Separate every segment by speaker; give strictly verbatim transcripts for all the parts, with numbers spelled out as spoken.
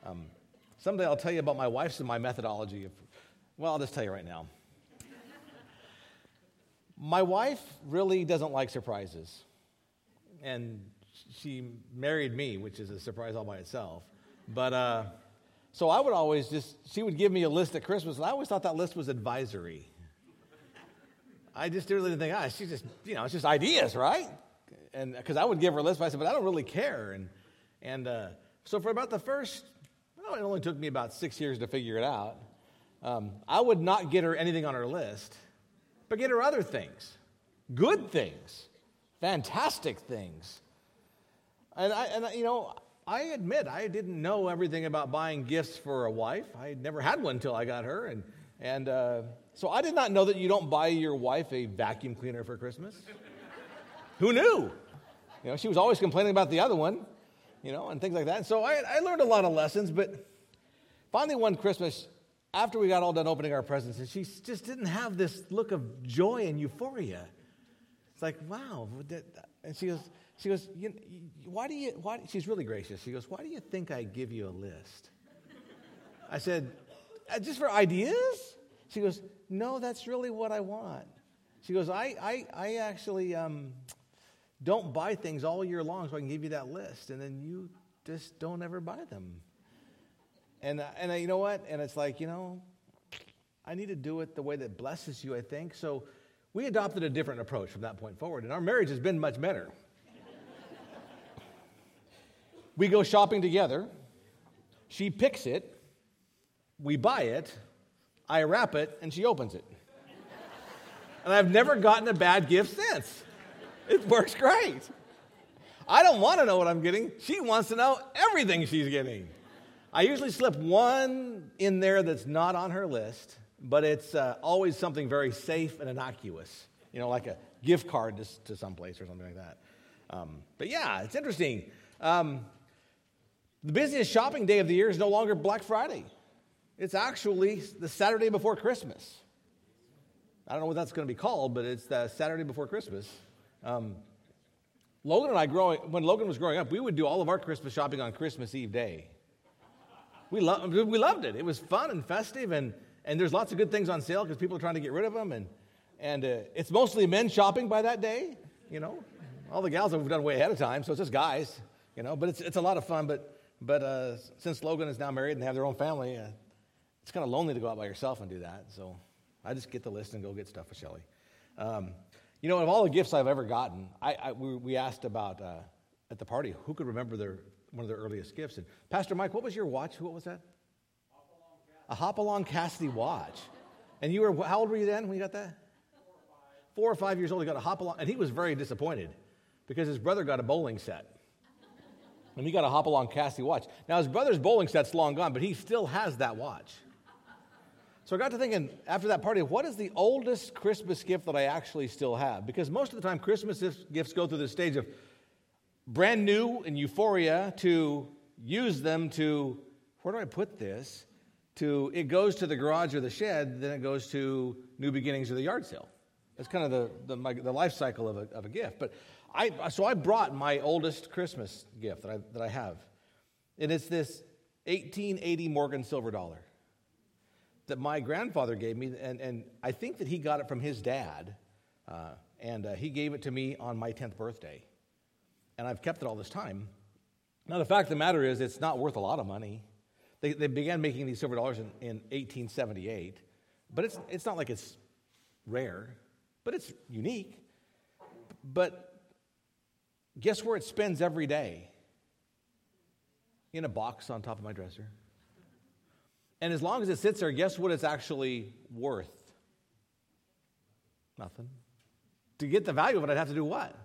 Speaker 1: Um, someday I'll tell you about my wife's and my methodology. Of, well, I'll just tell you right now. My wife really doesn't like surprises. And she married me, which is a surprise all by itself. But, uh, so I would always just, she would give me a list at Christmas, and I always thought that list was advisory. I just really didn't think, ah, she's just, you know, it's just ideas, right? And because I would give her a list, but I said, but I don't really care. And and uh, so for about the first, well, it only took me about six years to figure it out. Um, I would not get her anything on her list, but get her other things, good things, fantastic things. And I, and I, you know, I admit I didn't know everything about buying gifts for a wife. I had never had one until I got her, and and uh, so I did not know that you don't buy your wife a vacuum cleaner for Christmas. Who knew? You know, she was always complaining about the other one, you know, and things like that. And so I, I learned a lot of lessons, but finally one Christmas, after we got all done opening our presents, and she just didn't have this look of joy and euphoria. It's like, wow. And she goes, she goes, you, why do you, why, she's really gracious. She goes, why do you think I give you a list? I said, just for ideas? She goes, no, that's really what I want. She goes, I, I, I actually um, don't buy things all year long so I can give you that list, and then you just don't ever buy them. And, uh, and uh, you know what? And it's like, you know, I need to do it the way that blesses you, I think. So we adopted a different approach from that point forward, and our marriage has been much better. We go shopping together. She picks it. We buy it. I wrap it, and she opens it. And I've never gotten a bad gift since. It works great. I don't want to know what I'm getting. She wants to know everything she's getting. I usually slip one in there that's not on her list, but it's uh, always something very safe and innocuous, you know, like a gift card to, to someplace or something like that. Um, but yeah, it's interesting. Um, the busiest shopping day of the year is no longer Black Friday. It's actually the Saturday before Christmas. I don't know what that's going to be called, but it's the Saturday before Christmas. Um, Logan and I, growing when Logan was growing up, we would do all of our Christmas shopping on Christmas Eve day. We, lo- we loved it. It was fun and festive, and, and there's lots of good things on sale because people are trying to get rid of them. And, and uh, it's mostly men shopping by that day, you know. All the gals have done way ahead of time, so it's just guys, you know. But it's it's a lot of fun. But but uh, since Logan is now married and they have their own family, uh, it's kind of lonely to go out by yourself and do that. So I just get the list and go get stuff with Shelley. Um, you know, of all the gifts I've ever gotten, I, I we, we asked about uh, at the party who could remember their one of their earliest gifts. And Pastor Mike, what was your watch? What was that? Hopalong a Hopalong Cassidy watch. And you were, how old were you then when you got that? Four or five. Four or five years old, he got a Hopalong, and he was very disappointed because his brother got a bowling set. And he got a Hopalong Cassidy watch. Now, his brother's bowling set's long gone, but he still has that watch. So I got to thinking, after that party, what is the oldest Christmas gift that I actually still have? Because most of the time, Christmas gifts go through this stage of brand new and euphoria to use them to, where do I put this? To, it goes to the garage or the shed, then it goes to new beginnings or the yard sale. That's kind of the the, my, the life cycle of a, of a gift. But I, so I brought my oldest Christmas gift that I, that I have. And it's this eighteen eighty Morgan silver dollar that my grandfather gave me. And, and I think that he got it from his dad. Uh, and uh, he gave it to me on my tenth birthday. And I've kept it all this time. Now, the fact of the matter is it's not worth a lot of money. They, they began making these silver dollars in, in eighteen seventy-eight. But it's it's not like it's rare, but it's unique. But guess where it spends every day? In a box on top of my dresser. And as long as it sits there, guess what it's actually worth? Nothing. To get the value of it, I'd have to do what?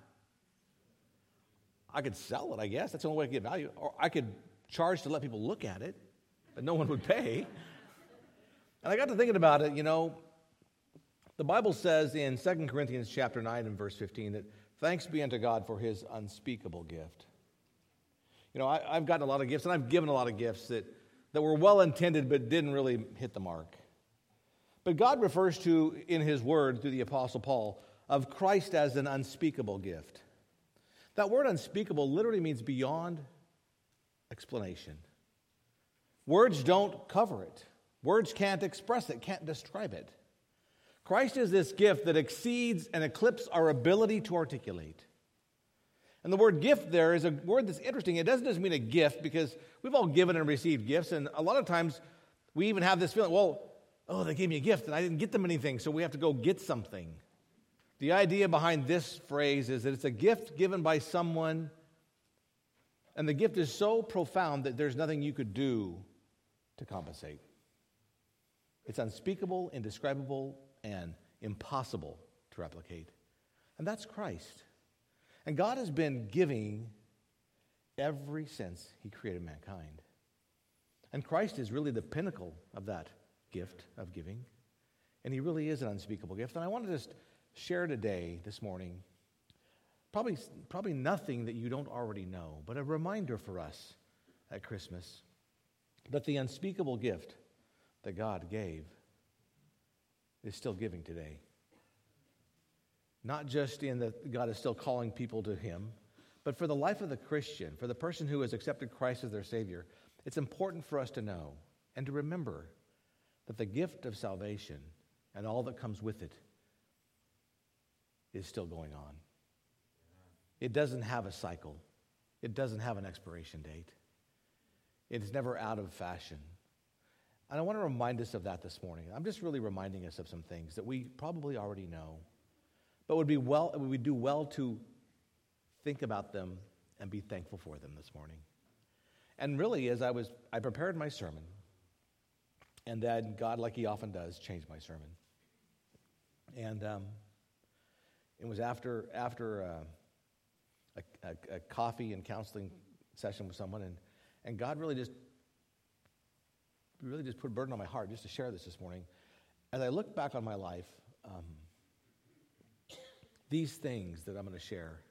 Speaker 1: I could sell it, I guess. That's the only way to get value. Or I could charge to let people look at it, but no one would pay. And I got to thinking about it, you know, the Bible says in Second Corinthians chapter nine and verse fifteen that thanks be unto God for his unspeakable gift. You know, I, I've gotten a lot of gifts, and I've given a lot of gifts that, that were well-intended but didn't really hit the mark. But God refers to, in his word, through the Apostle Paul, of Christ as an unspeakable gift. That word unspeakable literally means beyond explanation. Words don't cover it. Words can't express it, can't describe it. Christ is this gift that exceeds and eclipses our ability to articulate. And the word gift there is a word that's interesting. It doesn't just mean a gift, because we've all given and received gifts, and a lot of times we even have this feeling, well, oh, they gave me a gift and I didn't get them anything, so we have to go get something. The idea behind this phrase is that it's a gift given by someone, and the gift is so profound that there's nothing you could do to compensate. It's unspeakable, indescribable, and impossible to replicate. And that's Christ. And God has been giving ever since he created mankind. And Christ is really the pinnacle of that gift of giving. And he really is an unspeakable gift. And I want to just share today, this morning, probably, probably nothing that you don't already know, but a reminder for us at Christmas that the unspeakable gift that God gave is still giving today. Not just in that God is still calling people to him, but for the life of the Christian, for the person who has accepted Christ as their Savior, it's important for us to know and to remember that the gift of salvation and all that comes with it is still going on. It doesn't have a cycle. It doesn't have an expiration date. It is never out of fashion. And I want to remind us of that this morning. I'm just really reminding us of some things that we probably already know, but would be well, we would do well to think about them and be thankful for them this morning. And really, as I was, I prepared my sermon, and then God, like he often does, changed my sermon. And um, it was after after uh, a, a, a coffee and counseling session with someone, and, and God really just really just put a burden on my heart just to share this this morning. As I look back on my life, um, these things that I'm going to share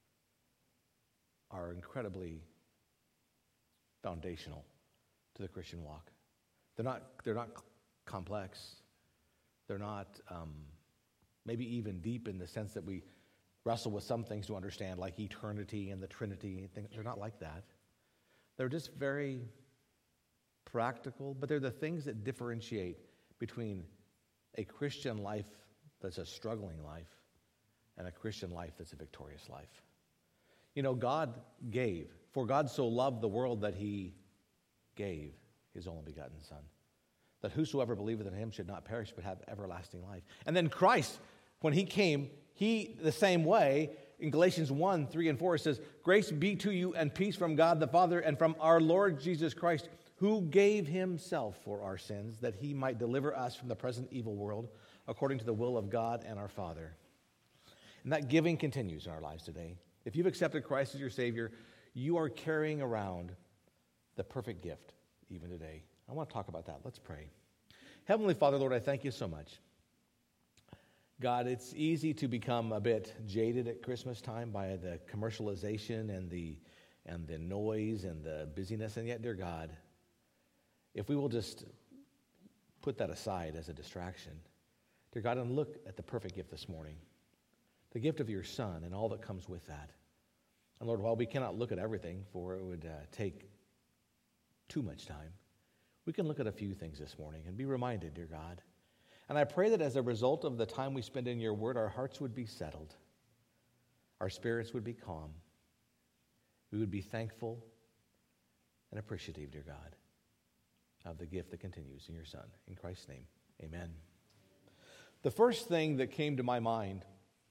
Speaker 1: are incredibly foundational to the Christian walk. They're not, they're not complex. They're not um, maybe even deep in the sense that we wrestle with some things to understand, like eternity and the Trinity. They're not like that. They're just very practical, but they're the things that differentiate between a Christian life that's a struggling life and a Christian life that's a victorious life. You know, God gave. For God so loved the world that he gave his only begotten Son, that whosoever believeth in him should not perish but have everlasting life. And then Christ, when he came, he, the same way, in Galatians one, three, and four, it says, "Grace be to you and peace from God the Father and from our Lord Jesus Christ, who gave himself for our sins, that he might deliver us from the present evil world, according to the will of God and our Father." And that giving continues in our lives today. If you've accepted Christ as your Savior, you are carrying around the perfect gift even today. I want to talk about that. Let's pray. Heavenly Father, Lord, I thank you so much. God, it's easy to become a bit jaded at Christmas time by the commercialization and the and the noise and the busyness, and yet, dear God, if we will just put that aside as a distraction, dear God, and look at the perfect gift this morning, the gift of your Son and all that comes with that. And Lord, while we cannot look at everything, for it would uh, take too much time, we can look at a few things this morning and be reminded, dear God. And I pray that as a result of the time we spend in your word, our hearts would be settled. Our spirits would be calm. We would be thankful and appreciative, dear God, of the gift that continues in your Son. In Christ's name, amen. The first thing that came to my mind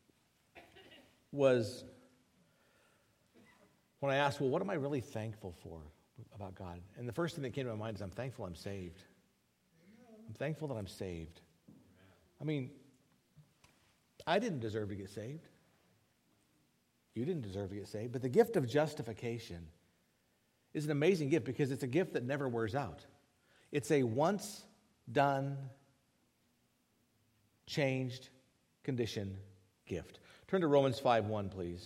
Speaker 1: was when I asked, well, what am I really thankful for about God? And the first thing that came to my mind is I'm thankful I'm saved. I'm thankful that I'm saved. I mean, I didn't deserve to get saved. You didn't deserve to get saved. But the gift of justification is an amazing gift because it's a gift that never wears out. It's a once done, changed condition gift. Turn to Romans five one, please.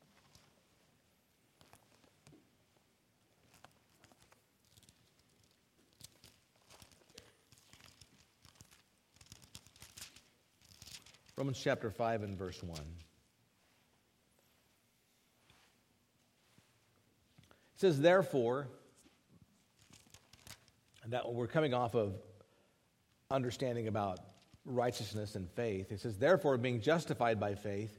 Speaker 1: Romans chapter five and verse one. It says, "Therefore, that we're coming off of understanding about righteousness and faith. It says, therefore, being justified by faith,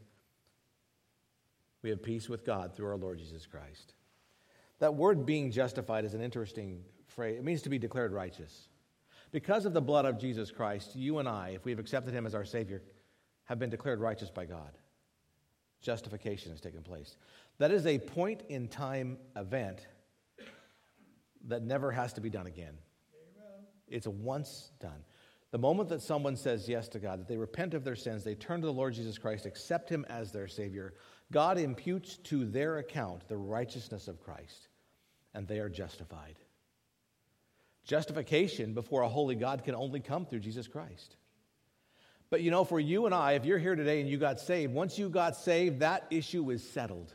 Speaker 1: we have peace with God through our Lord Jesus Christ. That word being justified is an interesting phrase. It means to be declared righteous. Because of the blood of Jesus Christ, you and I, if we've accepted him as our Savior, have been declared righteous by God. Justification has taken place. That is a point-in-time event that never has to be done again. Amen. It's a once done. The moment that someone says yes to God, that they repent of their sins, they turn to the Lord Jesus Christ, accept him as their Savior, God imputes to their account the righteousness of Christ, and they are justified. Justification before a holy God can only come through Jesus Christ. But you know, for you and I, if you're here today and you got saved, once you got saved, that issue is settled.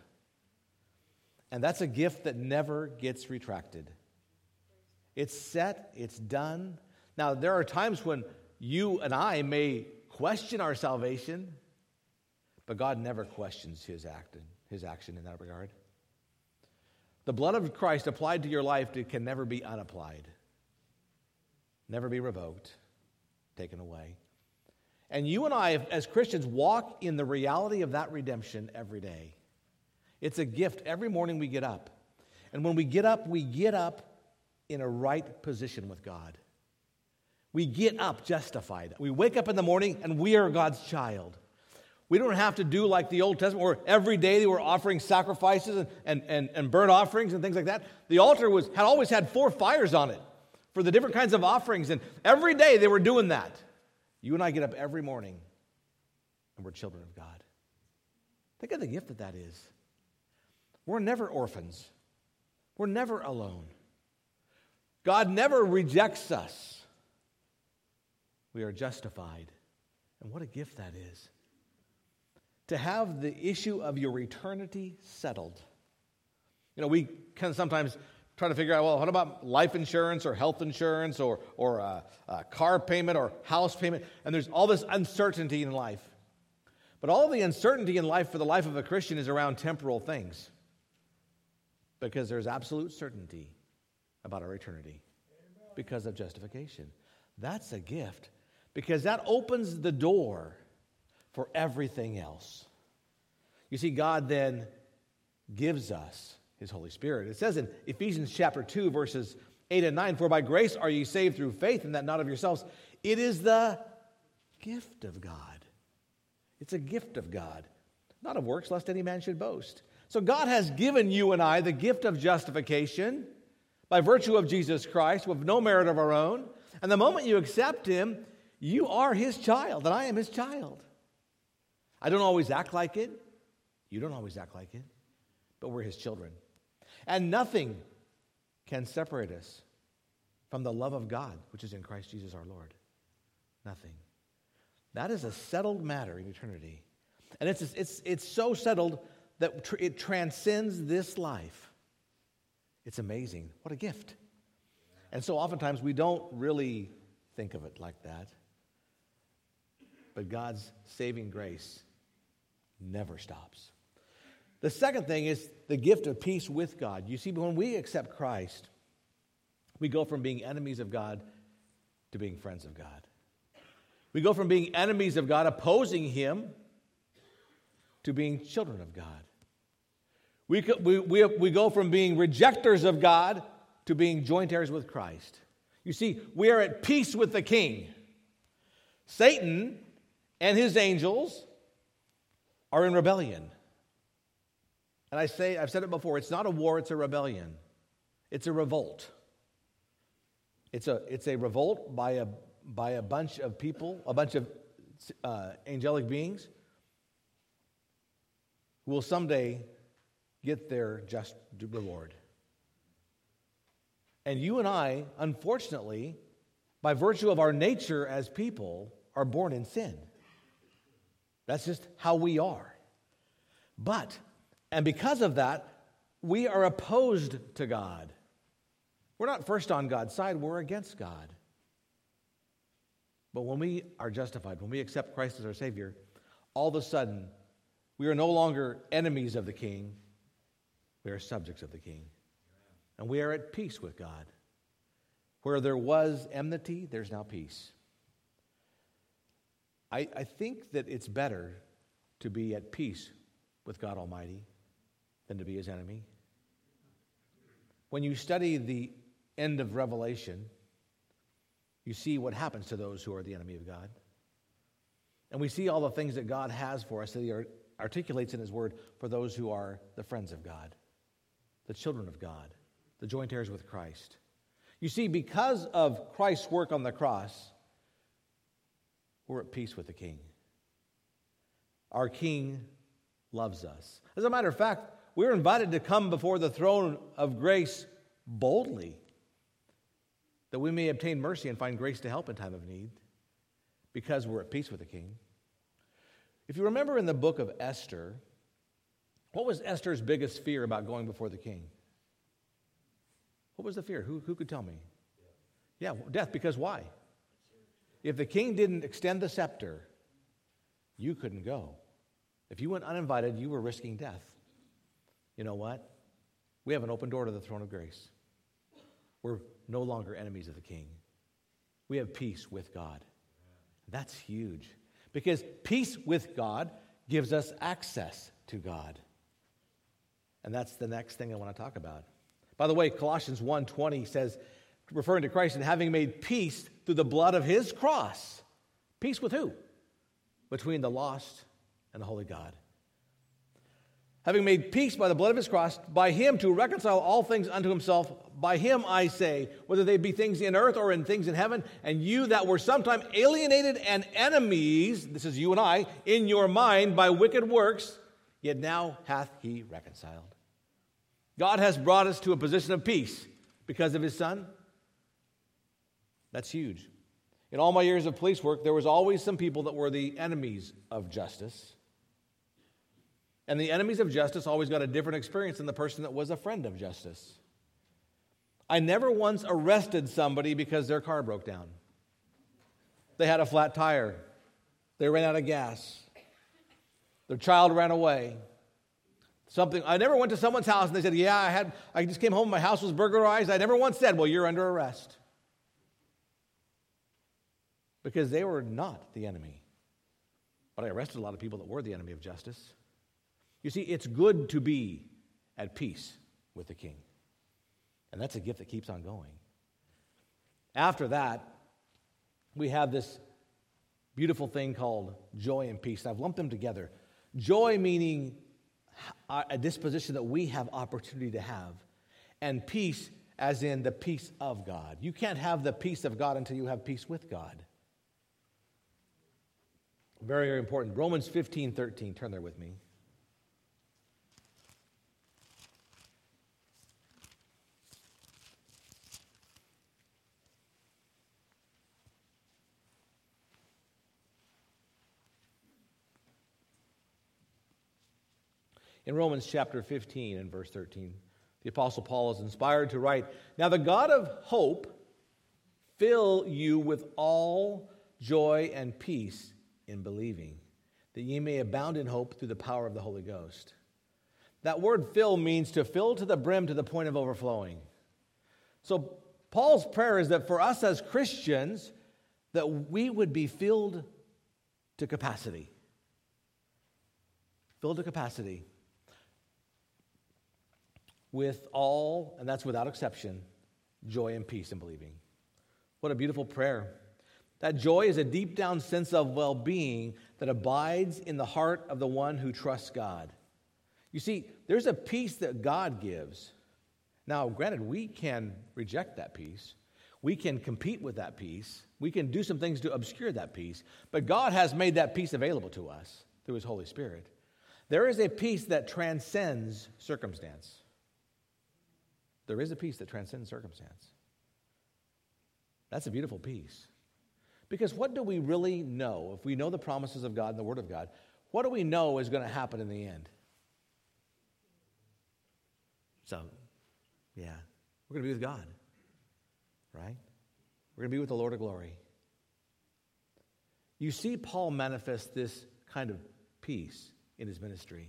Speaker 1: And that's a gift that never gets retracted. It's set, it's done. Now, there are times when you and I may question our salvation, but God never questions his act, his action in that regard. The blood of Christ applied to your life can never be unapplied, never be revoked, taken away. And you and I, as Christians, walk in the reality of that redemption every day. It's a gift every morning we get up. And when we get up, we get up in a right position with God. We get up justified. We wake up in the morning and we are God's child. We don't have to do like the Old Testament where every day they were offering sacrifices and, and, and, and burnt offerings and things like that. The altar was had always had four fires on it for the different kinds of offerings. And every day they were doing that. You and I get up every morning and we're children of God. Think of the gift that that is. We're never orphans. We're never alone. God never rejects us. We are justified. And what a gift that is. To have the issue of your eternity settled. You know, we can sometimes try to figure out, well, what about life insurance or health insurance or, or a, a car payment or house payment? And there's all this uncertainty in life. But all the uncertainty in life for the life of a Christian is around temporal things. Because there's absolute certainty about our eternity because of justification. That's a gift because that opens the door for everything else. You see, God then gives us his Holy Spirit. It says in Ephesians chapter two, verses eight and nine, for by grace are ye saved through faith, and that not of yourselves. It is the gift of God. It's a gift of God, not of works, lest any man should boast. So God has given you and I the gift of justification by virtue of Jesus Christ with no merit of our own. And the moment you accept him, you are his child, and I am his child. I don't always act like it. You don't always act like it. But we're his children. And nothing can separate us from the love of God, which is in Christ Jesus our Lord. Nothing. That is a settled matter in eternity. And it's, it's, it's so settled that tr- it transcends this life. It's amazing. What a gift. And so oftentimes we don't really think of it like that. But God's saving grace never stops. The second thing is the gift of peace with God. You see, when we accept Christ, we go from being enemies of God to being friends of God. We go from being enemies of God, opposing him, to being children of God. We, we, we, we go from being rejectors of God to being joint heirs with Christ. You see, we are at peace with the King. Satan and his angels are in rebellion. And I say, I've said it before, it's not a war, it's a rebellion. It's a revolt. It's a, it's a revolt by a, by a bunch of people, a bunch of uh, angelic beings who will someday get their just reward. And you and I, unfortunately, by virtue of our nature as people, are born in sin. That's just how we are. But, and because of that, we are opposed to God. We're not first on God's side, we're against God. But when we are justified, when we accept Christ as our Savior, all of a sudden, we are no longer enemies of the King, we are subjects of the King. And we are at peace with God. Where there was enmity, there's now peace. I, I think that it's better to be at peace with God Almighty than to be his enemy. When you study the end of Revelation, you see what happens to those who are the enemy of God. And we see all the things that God has for us that he articulates in his word for those who are the friends of God, the children of God, the joint heirs with Christ. You see, because of Christ's work on the cross, we're at peace with the King. Our King loves us. As a matter of fact, we're invited to come before the throne of grace boldly, that we may obtain mercy and find grace to help in time of need, because we're at peace with the King. If you remember in the book of Esther, what was Esther's biggest fear about going before the king? What was the fear? Who, who could tell me? Yeah, death. Because why? If the king didn't extend the scepter, you couldn't go. If you went uninvited, you were risking death. You know what? We have an open door to the throne of grace. We're no longer enemies of the king. We have peace with God. That's huge. Because peace with God gives us access to God. And that's the next thing I want to talk about. By the way, Colossians one twenty says, referring to Christ, and having made peace through the blood of his cross. Peace with who? Between the lost and the holy God. Having made peace by the blood of his cross, by him to reconcile all things unto himself. By him, I say, whether they be things in earth or in things in heaven, and you that were sometime alienated and enemies, this is you and I, in your mind by wicked works, yet now hath he reconciled. God has brought us to a position of peace because of his Son. That's huge. In all my years of police work, there was always some people that were the enemies of justice. And the enemies of justice always got a different experience than the person that was a friend of justice. I never once arrested somebody because their car broke down. They had a flat tire. They ran out of gas. Their child ran away. Something. I never went to someone's house and they said, yeah, I had. I just came home, my house was burglarized. I never once said, well, you're under arrest. Because they were not the enemy. But I arrested a lot of people that were the enemy of justice. You see, it's good to be at peace with the King. And that's a gift that keeps on going. After that, we have this beautiful thing called joy and peace. And I've lumped them together. Joy meaning a disposition that we have opportunity to have. And peace as in the peace of God. You can't have the peace of God until you have peace with God. Very, very important. Romans fifteen thirteen. Turn there with me. In Romans chapter fifteen and verse thirteen, the Apostle Paul is inspired to write, now the God of hope fill you with all joy and peace in believing, that ye may abound in hope through the power of the Holy Ghost. That word fill means to fill to the brim to the point of overflowing. So Paul's prayer is that for us as Christians, that we would be filled to capacity. Filled to capacity. With all, and that's without exception, joy and peace in believing. What a beautiful prayer. That joy is a deep down sense of well-being that abides in the heart of the one who trusts God. You see, there's a peace that God gives. Now, granted, we can reject that peace. We can compete with that peace. We can do some things to obscure that peace. But God has made that peace available to us through his Holy Spirit. There is a peace that transcends circumstance. There is a peace that transcends circumstance. That's a beautiful peace. Because what do we really know? If we know the promises of God and the Word of God, what do we know is going to happen in the end? So, yeah, we're going to be with God, right? We're going to be with the Lord of glory. You see Paul manifest this kind of peace in his ministry.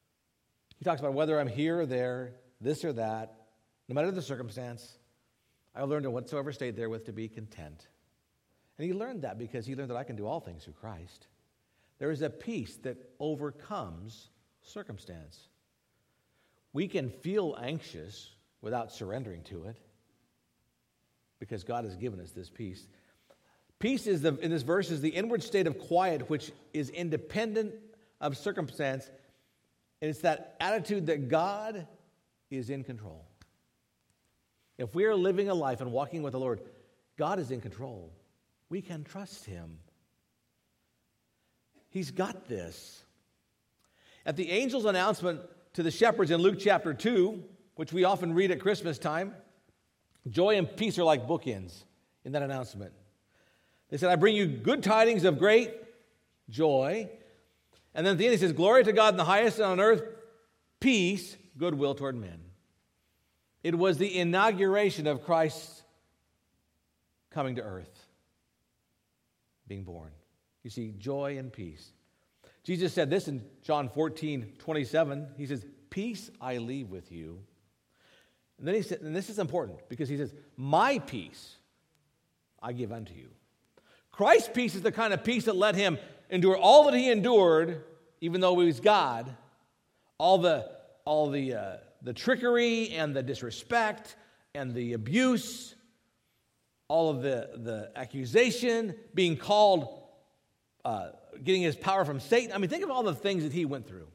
Speaker 1: He talks about whether I'm here or there, this or that, no matter the circumstance, I learned in whatsoever state therewith to be content. And he learned that because he learned that I can do all things through Christ. There is a peace that overcomes circumstance. We can feel anxious without surrendering to it because God has given us this peace. Peace is the, in this verse is the inward state of quiet which is independent of circumstance. And it's that attitude that God is in control. If we are living a life and walking with the Lord, God is in control. We can trust him. He's got this. At the angel's announcement to the shepherds in Luke chapter two, which we often read at Christmas time, joy and peace are like bookends in that announcement. They said, I bring you good tidings of great joy. And then at the end he says, glory to God in the highest, and on earth, peace, goodwill toward men. It was the inauguration of Christ coming to earth, being born. You see, joy and peace. Jesus said this in John fourteen twenty-seven. He says, peace I leave with you. And then he said, and this is important because he says, my peace I give unto you. Christ's peace is the kind of peace that let him endure all that he endured, even though he was God, all the all the uh, the trickery and the disrespect and the abuse, all of the, the accusation, being called, uh, getting his power from Satan. I mean, think of all the things that he went through.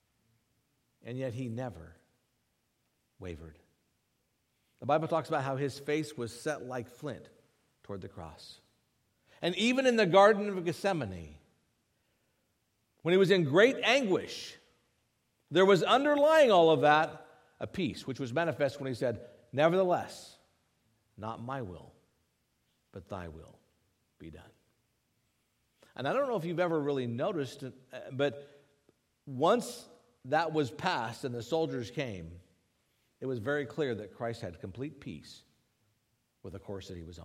Speaker 1: And yet he never wavered. The Bible talks about how his face was set like flint toward the cross. And even in the Garden of Gethsemane, when he was in great anguish, there was underlying all of that a peace, which was manifest when he said, nevertheless, not my will, but thy will be done. And I don't know if you've ever really noticed, but once that was passed and the soldiers came, it was very clear that Christ had complete peace with the course that he was on.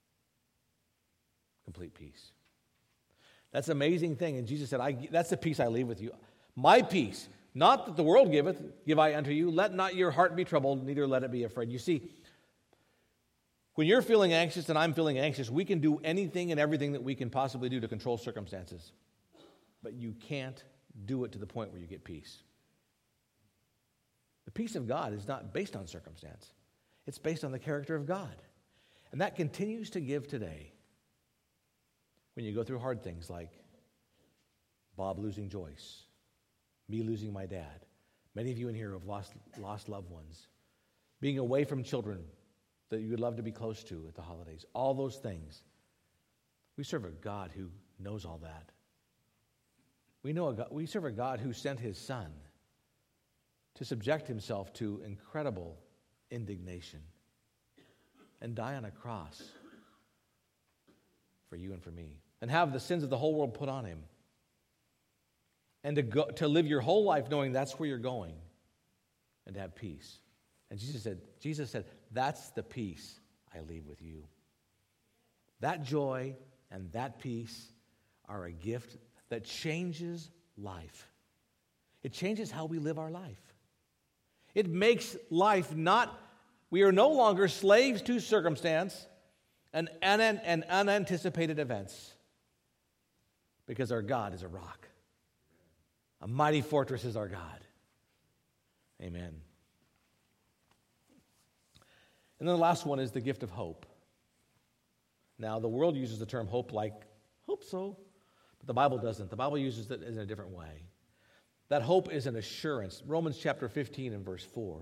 Speaker 1: Complete peace. That's an amazing thing. And Jesus said, I, that's the peace I leave with you. My peace, not that the world giveth, give I unto you. Let not your heart be troubled, neither let it be afraid. You see, when you're feeling anxious and I'm feeling anxious, we can do anything and everything that we can possibly do to control circumstances. But you can't do it to the point where you get peace. The peace of God is not based on circumstance. It's based on the character of God. And that continues to give today. When you go through hard things like Bob losing Joyce, me losing my dad, many of you in here have lost, lost loved ones, being away from children that you would love to be close to at the holidays, all those things. We serve a God who knows all that. We know a God, we serve a God who sent his son to subject himself to incredible indignation and die on a cross for you and for me, and have the sins of the whole world put on him, and to go, to live your whole life knowing that's where you're going, and to have peace. And Jesus said, Jesus said, that's the peace I leave with you. That joy and that peace are a gift that changes life. It changes how we live our life. It makes life not, we are no longer slaves to circumstance and, and, and unanticipated events, because our God is a rock. A mighty fortress is our God. Amen. And then the last one is the gift of hope. Now, the world uses the term hope like, hope so, but the Bible doesn't. The Bible uses it in a different way. That hope is an assurance. Romans chapter fifteen and verse four.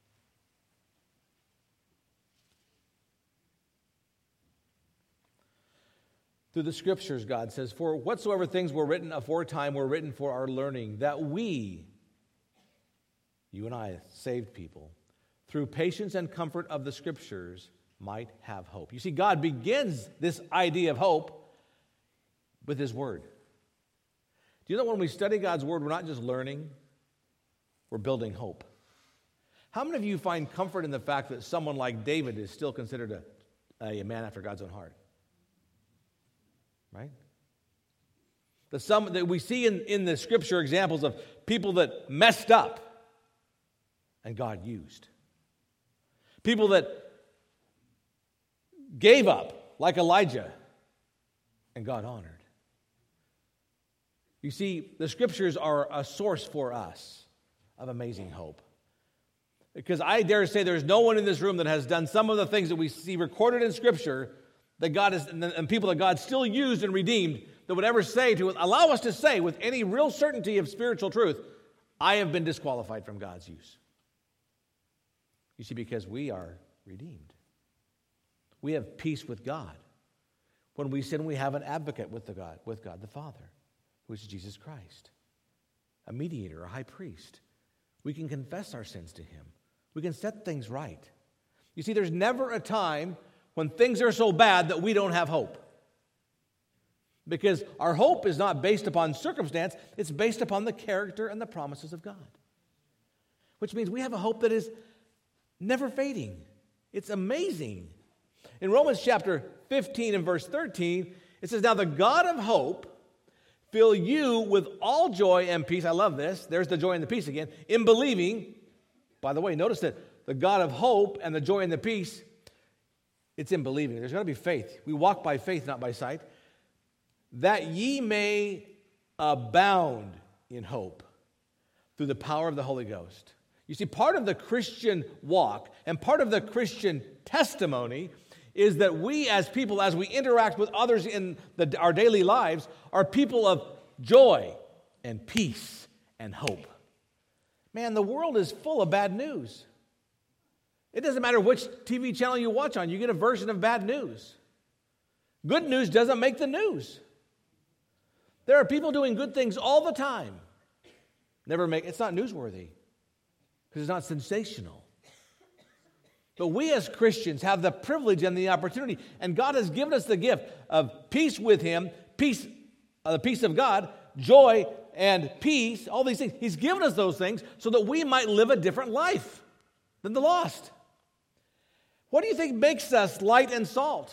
Speaker 1: Through the scriptures, God says, for whatsoever things were written aforetime were written for our learning, that we, you and I, saved people, through patience and comfort of the scriptures, might have hope. You see, God begins this idea of hope with his word. Do you know when we study God's word, we're not just learning, we're building hope. How many of you find comfort in the fact that someone like David is still considered a, a man after God's own heart? Right? That some that we see in, in the scripture examples of people that messed up and God used. People that gave up like Elijah, and God honored. You see, the Scriptures are a source for us of amazing hope. Because I dare say there's no one in this room that has done some of the things that we see recorded in Scripture that God is, and people that God still used and redeemed, that would ever say to allow us to say with any real certainty of spiritual truth, I have been disqualified from God's use. You see, because we are redeemed. We have peace with God. When we sin, we have an advocate with the God, with God the Father, who is Jesus Christ, a mediator, a high priest. We can confess our sins to him. We can set things right. You see, there's never a time when things are so bad that we don't have hope. Because our hope is not based upon circumstance, it's based upon the character and the promises of God. Which means we have a hope that is never fading. It's amazing. In Romans chapter fifteen and verse thirteen, it says, now the God of hope fill you with all joy and peace. I love this. There's the joy and the peace again. In believing, by the way, notice that the God of hope and the joy and the peace, it's in believing. There's got to be faith. We walk by faith, not by sight. That ye may abound in hope through the power of the Holy Ghost. You see, part of the Christian walk and part of the Christian testimony is that we as people, as we interact with others in the, our daily lives, are people of joy and peace and hope. Man, the world is full of bad news. It doesn't matter which T V channel you watch on, you get a version of bad news. Good news doesn't make the news. There are people doing good things all the time. Never make it's not newsworthy because it's not sensational. But we as Christians have the privilege and the opportunity, and God has given us the gift of peace with him, peace, uh, the peace of God, joy and peace, all these things. He's given us those things so that we might live a different life than the lost. What do you think makes us light and salt?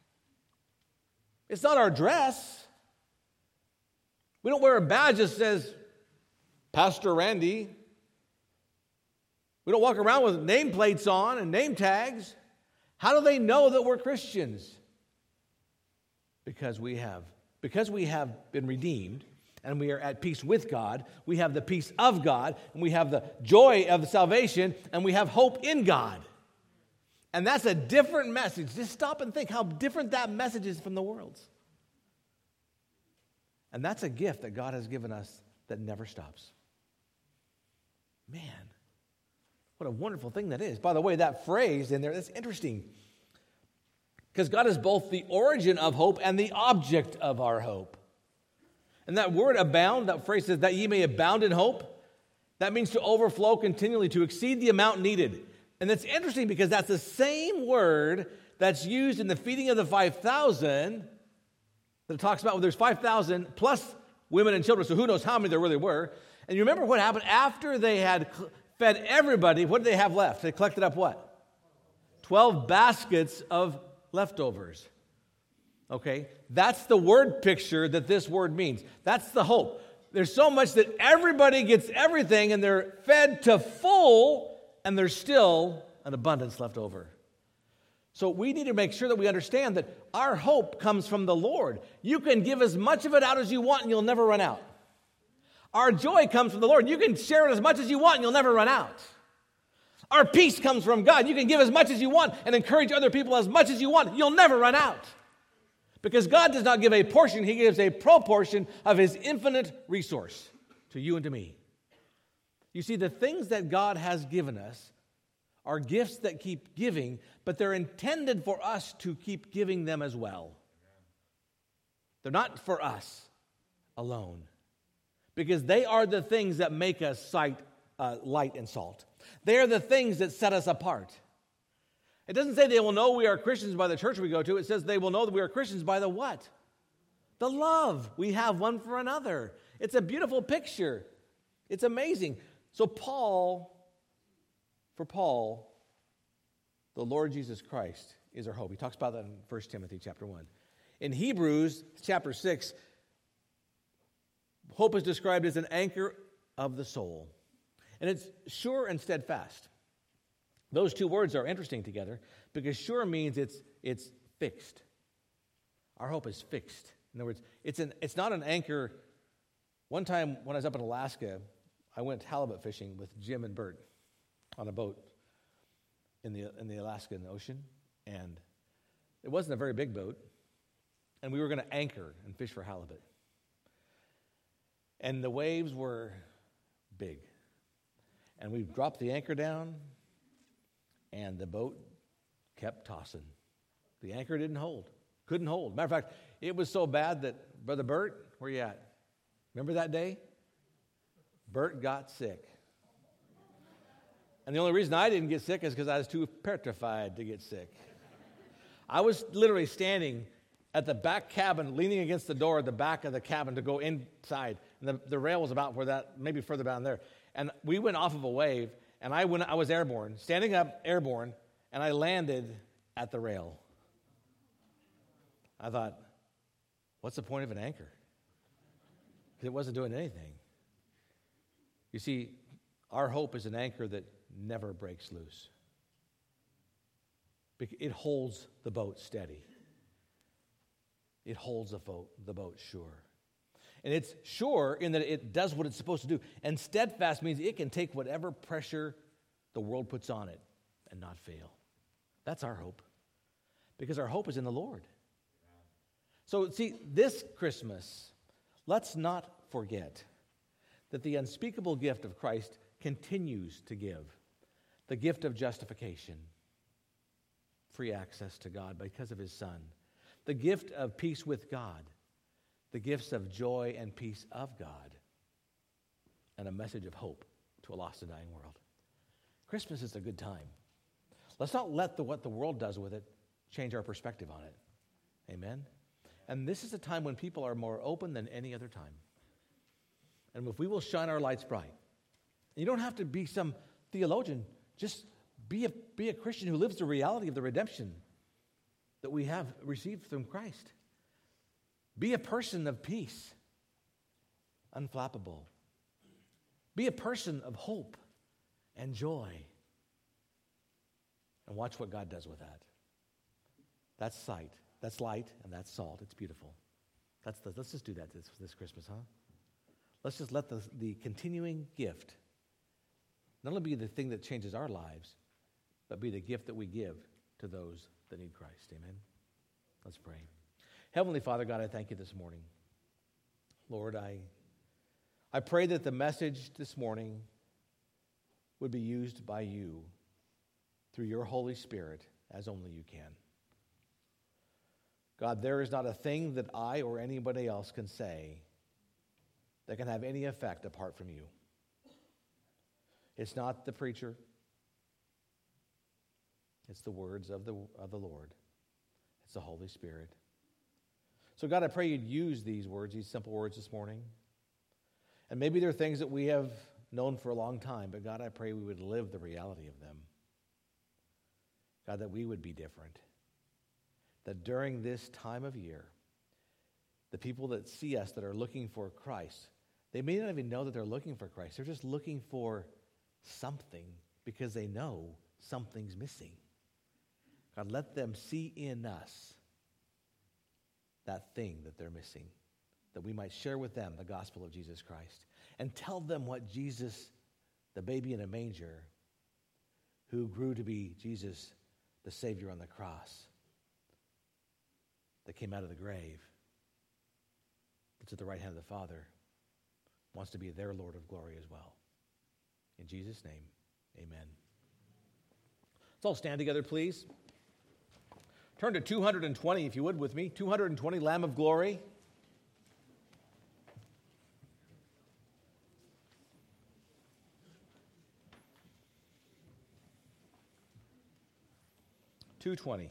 Speaker 1: It's not our dress. We don't wear a badge that says, Pastor Randy. We don't walk around with nameplates on and name tags. How do they know that we're Christians? Because we have, because we have been redeemed and we are at peace with God, we have the peace of God, and we have the joy of the salvation, and we have hope in God. And that's a different message. Just stop and think how different that message is from the world's. And that's a gift that God has given us that never stops. Man, what a wonderful thing that is. By the way, that phrase in there, that's interesting. Because God is both the origin of hope and the object of our hope. And that word abound, that phrase says that ye may abound in hope. That means to overflow continually, to exceed the amount needed. And it's interesting because that's the same word that's used in the feeding of the five thousand that talks about, well, there's five thousand plus women and children, so who knows how many there really were. And you remember what happened after they had fed everybody, what did they have left? They collected up what? twelve baskets of leftovers. Okay? That's the word picture that this word means. That's the hope. There's so much that everybody gets everything and they're fed to full and there's still an abundance left over. So we need to make sure that we understand that our hope comes from the Lord. You can give as much of it out as you want and you'll never run out. Our joy comes from the Lord. You can share it as much as you want and you'll never run out. Our peace comes from God. You can give as much as you want and encourage other people as much as you want. You'll never run out. Because God does not give a portion, he gives a proportion of his infinite resource to you and to me. You see, the things that God has given us are gifts that keep giving, but they're intended for us to keep giving them as well. They're not for us alone, because they are the things that make us sight, uh, light and salt. They are the things that set us apart. It doesn't say they will know we are Christians by the church we go to. It says they will know that we are Christians by the what? The love we have one for another. It's a beautiful picture. It's amazing. So Paul, for Paul, the Lord Jesus Christ is our hope. He talks about that in First Timothy chapter one. In Hebrews chapter six, hope is described as an anchor of the soul. And it's sure and steadfast. Those two words are interesting together because sure means it's, it's fixed. Our hope is fixed. In other words, it's an it's not an anchor. One time when I was up in Alaska, I went halibut fishing with Jim and Bert on a boat in the in the Alaskan Ocean, and it wasn't a very big boat, and we were going to anchor and fish for halibut. And the waves were big. And we dropped the anchor down, and the boat kept tossing. The anchor didn't hold, couldn't hold. Matter of fact, it was so bad that, Brother Bert, where you at? Remember that day? Bert got sick. And the only reason I didn't get sick is because I was too petrified to get sick. I was literally standing at the back cabin, leaning against the door at the back of the cabin to go inside. And the, the rail was about where that, maybe further down there. And we went off of a wave, and I went, I was airborne, standing up airborne, and I landed at the rail. I thought, what's the point of an anchor? Because it wasn't doing anything. You see, our hope is an anchor that never breaks loose. It holds the boat steady. It holds the boat, the boat sure. And it's sure in that it does what it's supposed to do. And steadfast means it can take whatever pressure the world puts on it and not fail. That's our hope. Because our hope is in the Lord. So, see, this Christmas, let's not forget that the unspeakable gift of Christ continues to give. The gift of justification. Free access to God because of his Son. The gift of peace with God. The gifts of joy and peace of God. And a message of hope to a lost and dying world. Christmas is a good time. Let's not let the, what the world does with it change our perspective on it. Amen? And this is a time when people are more open than any other time. And if we will shine our lights bright. You don't have to be some theologian. Just be a, be a Christian who lives the reality of the redemption that we have received from Christ. Be a person of peace, unflappable. Be a person of hope and joy. And watch what God does with that. That's sight, that's light, and that's salt. It's beautiful. That's the, let's just do that this, this Christmas, huh? Let's just let the, the continuing gift not only be the thing that changes our lives, but be the gift that we give to those that need Christ. Amen? Let's pray. Heavenly Father, God, I thank you this morning. Lord, I, I pray that the message this morning would be used by you through your Holy Spirit as only you can. God, there is not a thing that I or anybody else can say that can have any effect apart from you. It's not the preacher. It's the words of the, of the Lord. It's the Holy Spirit. So God, I pray you'd use these words, these simple words this morning. And maybe they're things that we have known for a long time, but God, I pray we would live the reality of them. God, that we would be different. That during this time of year, the people that see us that are looking for Christ, they may not even know that they're looking for Christ. They're just looking for something because they know something's missing. God, let them see in us that thing that they're missing, that we might share with them the gospel of Jesus Christ and tell them what Jesus, the baby in a manger, who grew to be Jesus, the Savior on the cross, that came out of the grave, that's at the right hand of the Father, wants to be their Lord of glory as well. In Jesus' name, amen. Let's all stand together, please. Turn to two hundred twenty, if you would, with me. two hundred twenty, Lamb of Glory. two twenty.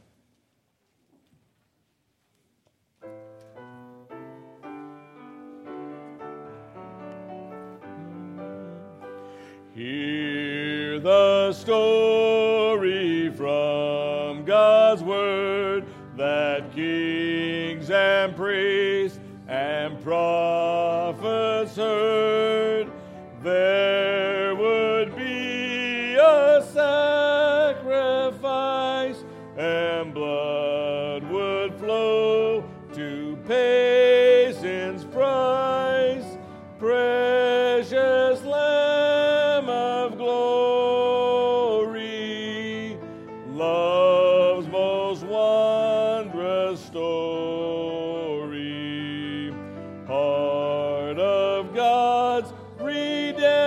Speaker 2: Hear the story from God's word that kings and priests and prophets heard. There would be a sacrifice and blood would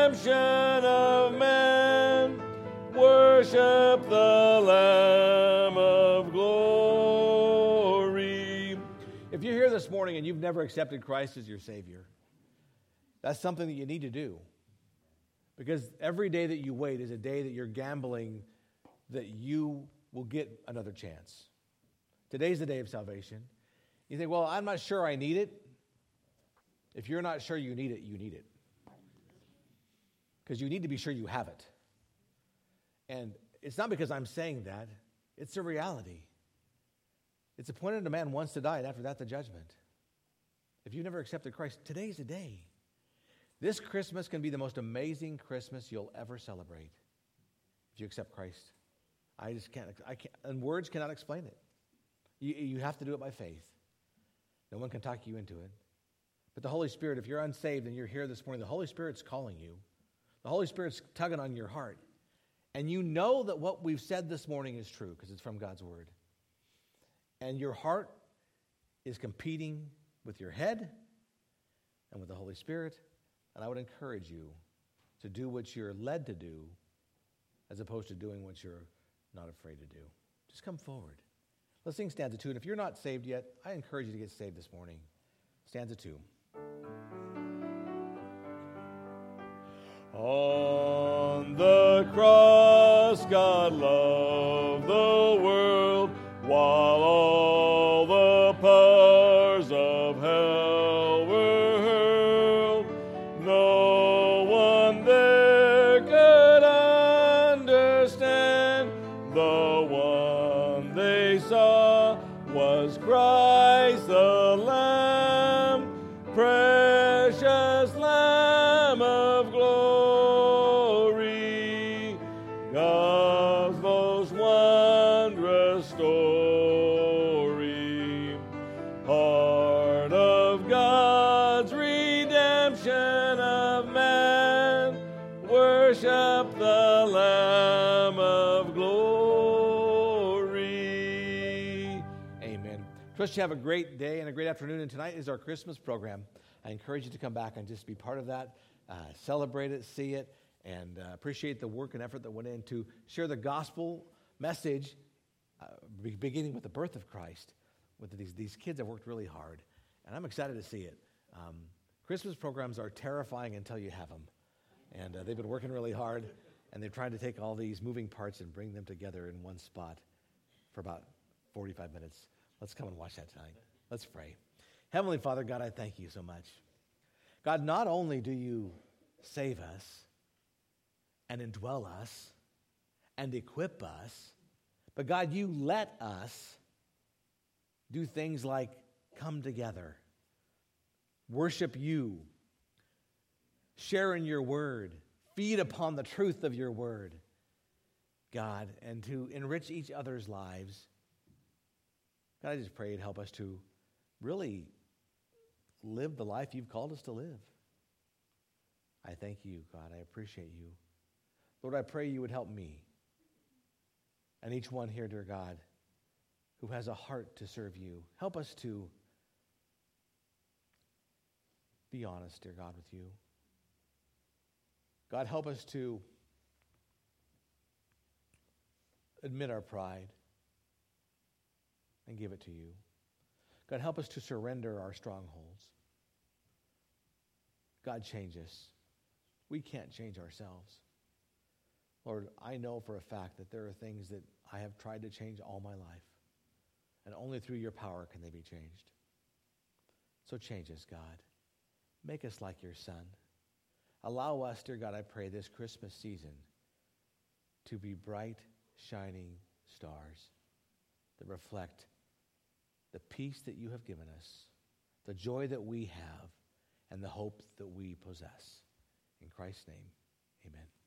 Speaker 2: redemption of man. Worship the Lamb of glory.
Speaker 1: If you're here this morning and you've never accepted Christ as your Savior, that's something that you need to do. Because every day that you wait is a day that you're gambling that you will get another chance. Today's the day of salvation. You think, well, I'm not sure I need it. If you're not sure you need it, you need it. Because you need to be sure you have it. And it's not because I'm saying that. It's a reality. It's appointed a man once to die, and after that, the judgment. If you've never accepted Christ, today's the day. This Christmas can be the most amazing Christmas you'll ever celebrate if you accept Christ. I just can't, I can't, and words cannot explain it. You, you have to do it by faith. No one can talk you into it. But the Holy Spirit, if you're unsaved and you're here this morning, the Holy Spirit's calling you. The Holy Spirit's tugging on your heart. And you know that what we've said this morning is true because it's from God's Word. And your heart is competing with your head and with the Holy Spirit. And I would encourage you to do what you're led to do as opposed to doing what you're not afraid to do. Just come forward. Let's sing stanza two. And if you're not saved yet, I encourage you to get saved this morning. Stanza two.
Speaker 2: On the cross, God loved the world, while all the powers of hell were hurled. No one there could understand. The one they saw was Christ the Lamb, precious Lamb of glory, God's most wondrous story. Heart of God's redemption of man, worship the Lamb of glory.
Speaker 1: Amen. Trust you have a great day and a great afternoon. And tonight is our Christmas program. I encourage you to come back and just be part of that, uh, celebrate it, see it, and uh, appreciate the work and effort that went in to share the gospel message, uh, beginning with the birth of Christ. With these, these kids have worked really hard, and I'm excited to see it. Um, Christmas programs are terrifying until you have them, and uh, they've been working really hard, and they're trying to take all these moving parts and bring them together in one spot for about forty-five minutes. Let's come and watch that tonight. Let's pray. Heavenly Father, God, I thank you so much. God, not only do you save us and indwell us and equip us, but God, you let us do things like come together, worship you, share in your word, feed upon the truth of your word, God, and to enrich each other's lives. God, I just pray and help us to really live the life you've called us to live. I thank you, God. I appreciate you. Lord, I pray you would help me and each one here, dear God, who has a heart to serve you. Help us to be honest, dear God, with you. God, help us to admit our pride and give it to you. God, help us to surrender our strongholds. God, change us. We can't change ourselves. Lord, I know for a fact that there are things that I have tried to change all my life, and only through your power can they be changed. So change us, God. Make us like your Son. Allow us, dear God, I pray, this Christmas season to be bright, shining stars that reflect the peace that you have given us, the joy that we have, and the hope that we possess. In Christ's name, amen.